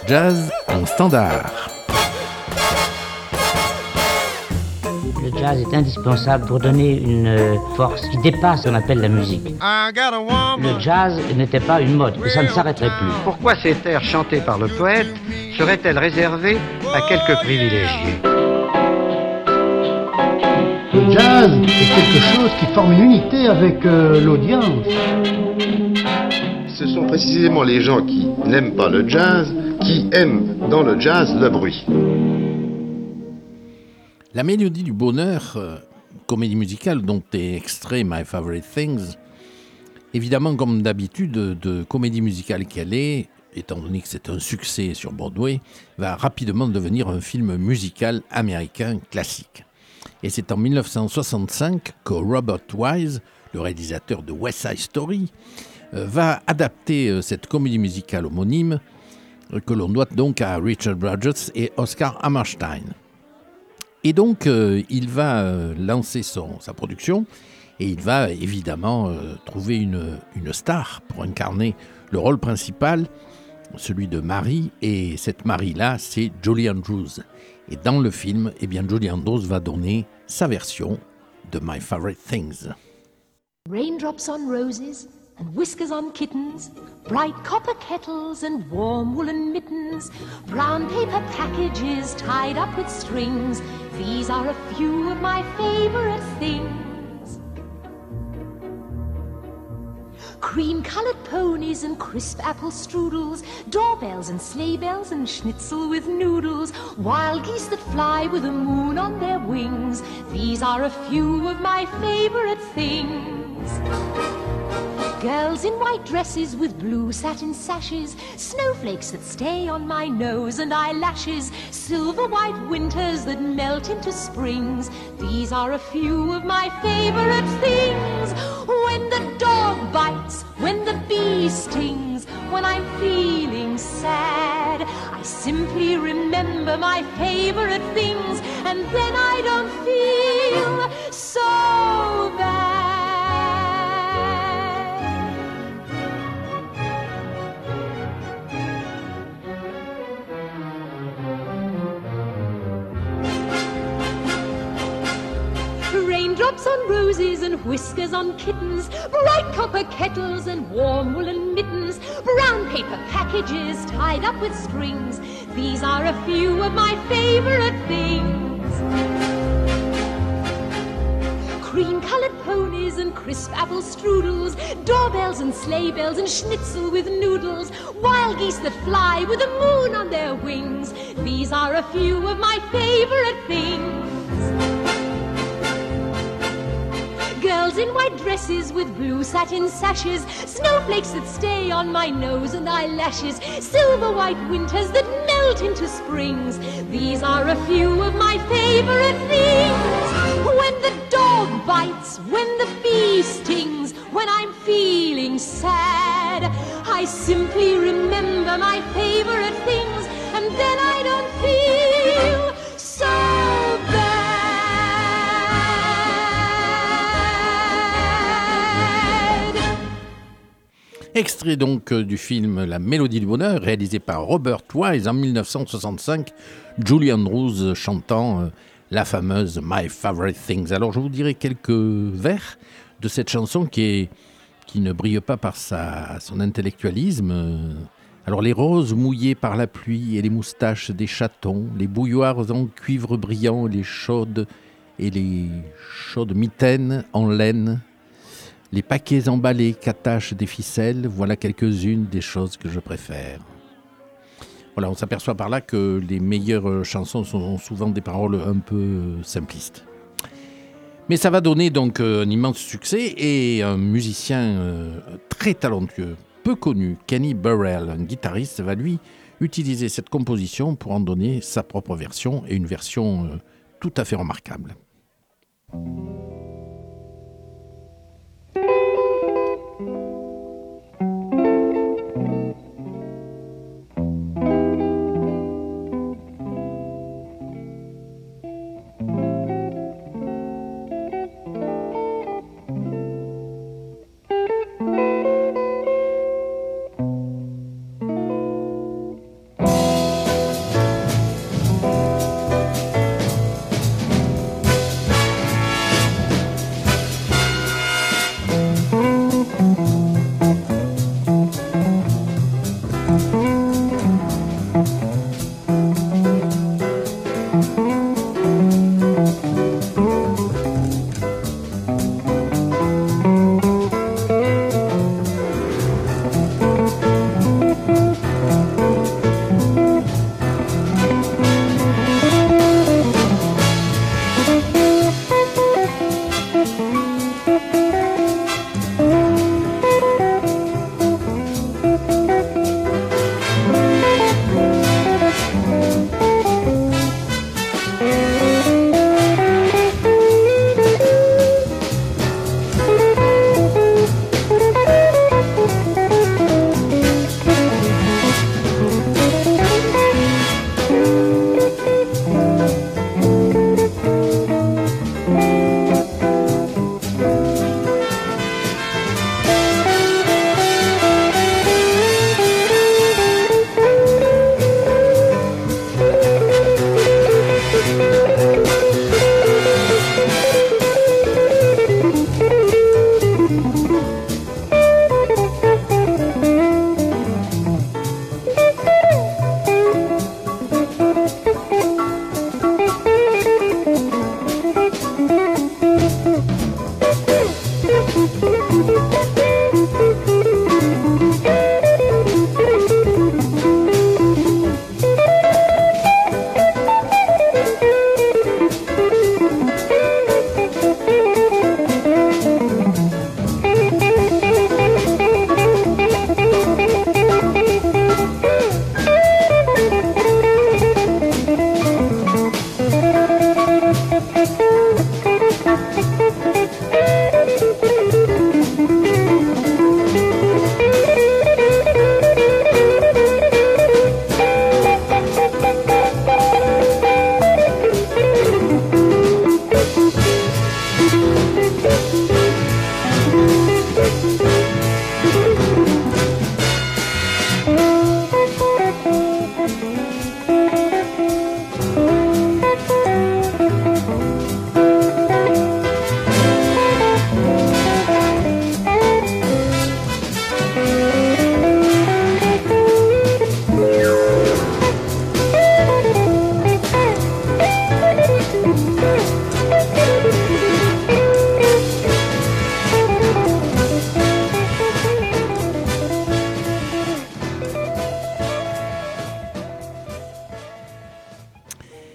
Jazz en standard. Le jazz est indispensable pour donner une force qui dépasse ce qu'on appelle la musique. Le jazz n'était pas une mode, et ça ne s'arrêterait plus. Pourquoi ces airs chantés par le poète seraient-elles réservées à quelques privilégiés ? Le jazz est quelque chose qui forme une unité avec l'audience. Ce sont précisément les gens qui n'aiment pas le jazz qui aiment dans le jazz le bruit. La mélodie du bonheur, comédie musicale dont est extrait My Favorite Things, évidemment comme d'habitude de comédie musicale qu'elle est, étant donné que c'est un succès sur Broadway, va rapidement devenir un film musical américain classique. Et c'est en 1965 que Robert Wise, le réalisateur de West Side Story, va adapter cette comédie musicale homonyme que l'on doit donc à Richard Rodgers et Oscar Hammerstein. Et donc, il va lancer sa production et il va évidemment trouver une star pour incarner le rôle principal, celui de Marie. Et cette Marie-là, c'est Julie Andrews. Et dans le film, eh bien, Julie Andrews va donner sa version de My Favorite Things. Raindrops on roses and whiskers on kittens, bright copper kettles and warm woolen mittens, brown paper packages tied up with strings. These are a few of my favorite things. Cream-colored ponies and crisp apple strudels, doorbells and sleigh bells and schnitzel with noodles, wild geese that fly with the moon on their wings. These are a few of my favorite things. Girls in white dresses with blue satin sashes, snowflakes that stay on my nose and eyelashes, silver white winters that melt into springs. These are a few of my favorite things. When the dog bites, when the bee stings, when I'm feeling sad, I simply remember my favorite things, and then I don't feel so bad. Raindrops on roses and whiskers on kittens, bright copper kettles and warm woolen mittens, brown paper packages tied up with strings. These are a few of my favorite things. Cream-colored ponies and crisp apple strudels, doorbells and sleigh bells and schnitzel with noodles, wild geese that fly with the moon on their wings. These are a few of my favorite things. Girls in white dresses with blue satin sashes, snowflakes that stay on my nose and eyelashes, silver white winters that melt into springs. These are a few of my favorite things. When the dog bites, when the bee stings, when I'm feeling sad, I simply remember my favorite things, and then I don't feel so bad. Extrait donc du film La Mélodie du Bonheur, réalisé par Robert Wise en 1965, Julie Andrews chantant la fameuse My Favorite Things. Alors je vous dirai quelques vers de cette chanson qui ne brille pas par son intellectualisme. Alors les roses mouillées par la pluie et les moustaches des chatons, les bouilloires en cuivre brillant, les chaudes mitaines en laine, les paquets emballés qu'attachent des ficelles, voilà quelques-unes des choses que je préfère. Voilà, on s'aperçoit par là que les meilleures chansons sont souvent des paroles un peu simplistes. Mais ça va donner donc un immense succès et un musicien très talentueux, peu connu, Kenny Burrell, un guitariste, va lui utiliser cette composition pour en donner sa propre version et une version tout à fait remarquable.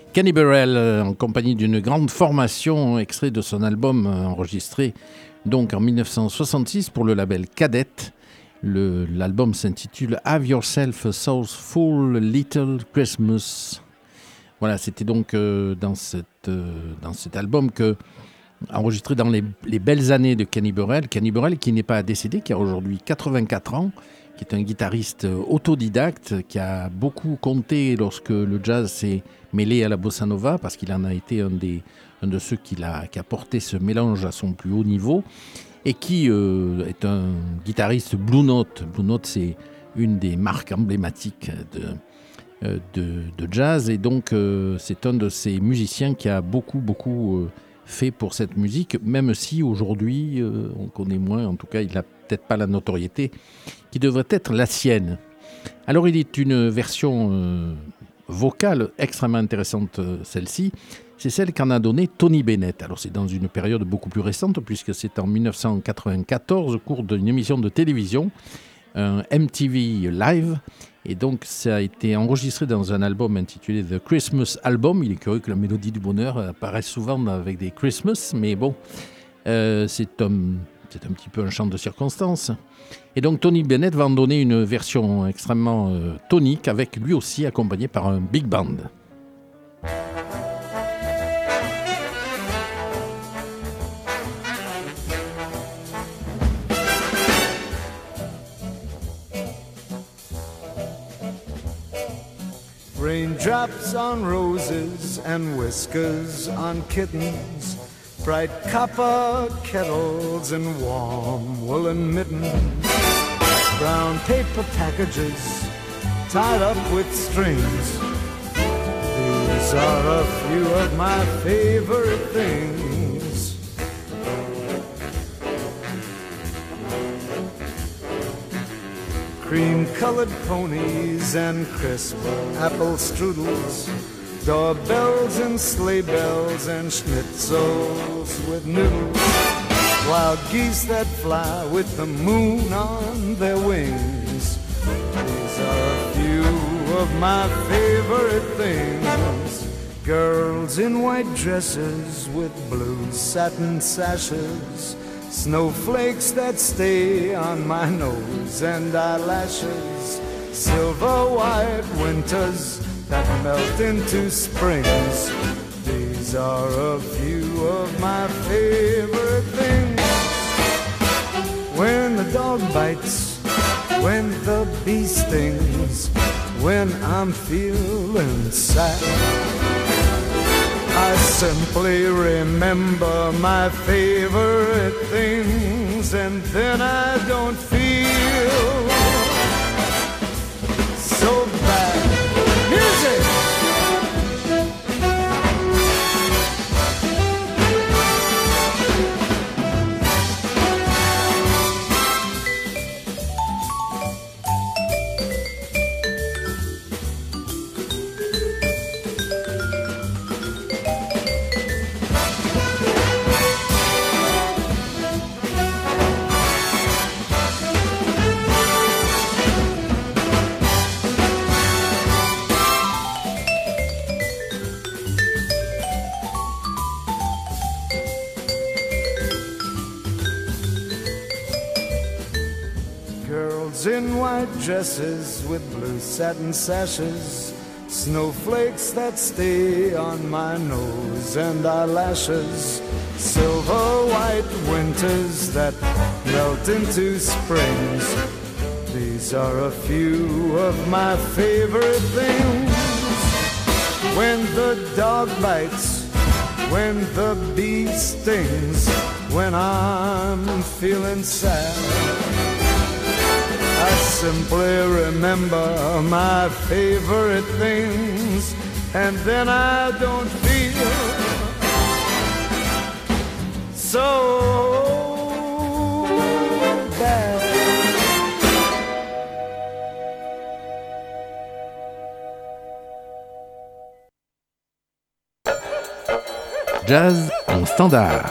Kenny Burrell, en compagnie d'une grande formation, extrait de son album enregistré donc en 1966 pour le label Cadet. L'album s'intitule Have Yourself a Soulful Little Christmas. Voilà, c'était donc dans cet album enregistré dans les belles années de Kenny Burrell. Kenny Burrell qui n'est pas décédé, qui a aujourd'hui 84 ans, qui est un guitariste autodidacte, qui a beaucoup compté lorsque le jazz s'est mêlé à la bossa nova, parce qu'il en a été un de ceux qui a porté ce mélange à son plus haut niveau, et qui est un guitariste Blue Note. Blue Note, c'est une des marques emblématiques de jazz, et donc c'est un de ces musiciens qui a beaucoup fait pour cette musique, même si aujourd'hui on connaît moins, en tout cas il n'a peut-être pas la notoriété qui devrait être la sienne. Alors il est une version vocale extrêmement intéressante, celle-ci, c'est celle qu'en a donnée Tony Bennett. Alors c'est dans une période beaucoup plus récente, puisque c'est en 1994 au cours d'une émission de télévision, un MTV Live, et donc ça a été enregistré dans un album intitulé The Christmas Album. Il est curieux que la mélodie du bonheur apparaisse souvent avec des Christmas, mais bon, c'est un petit peu un chant de circonstance. Et donc Tony Bennett va en donner une version extrêmement tonique, avec lui aussi accompagné par un big band. Raindrops on roses and whiskers on kittens, bright copper kettles and warm woolen mittens, brown paper packages tied up with strings. These are a few of my favorite things. Cream-colored ponies and crisp apple strudels, doorbells and sleigh bells and schnitzels with noodles, wild geese that fly with the moon on their wings. These are a few of my favorite things. Girls in white dresses with blue satin sashes, snowflakes that stay on my nose and eyelashes, silver white winters that melt into springs. These are a few of my favorite things. When the dog bites, when the bee stings, when I'm feeling sad, I simply remember my favorite things, and then I don't feel so bad. Music! In white dresses with blue satin sashes, snowflakes that stay on my nose and eyelashes, silver white winters that melt into springs. These are a few of my favorite things. When the dog bites, when the bee stings, when I'm feeling sad, I simply remember my favorite things, and then I don't feel so bad. Jazz en standard.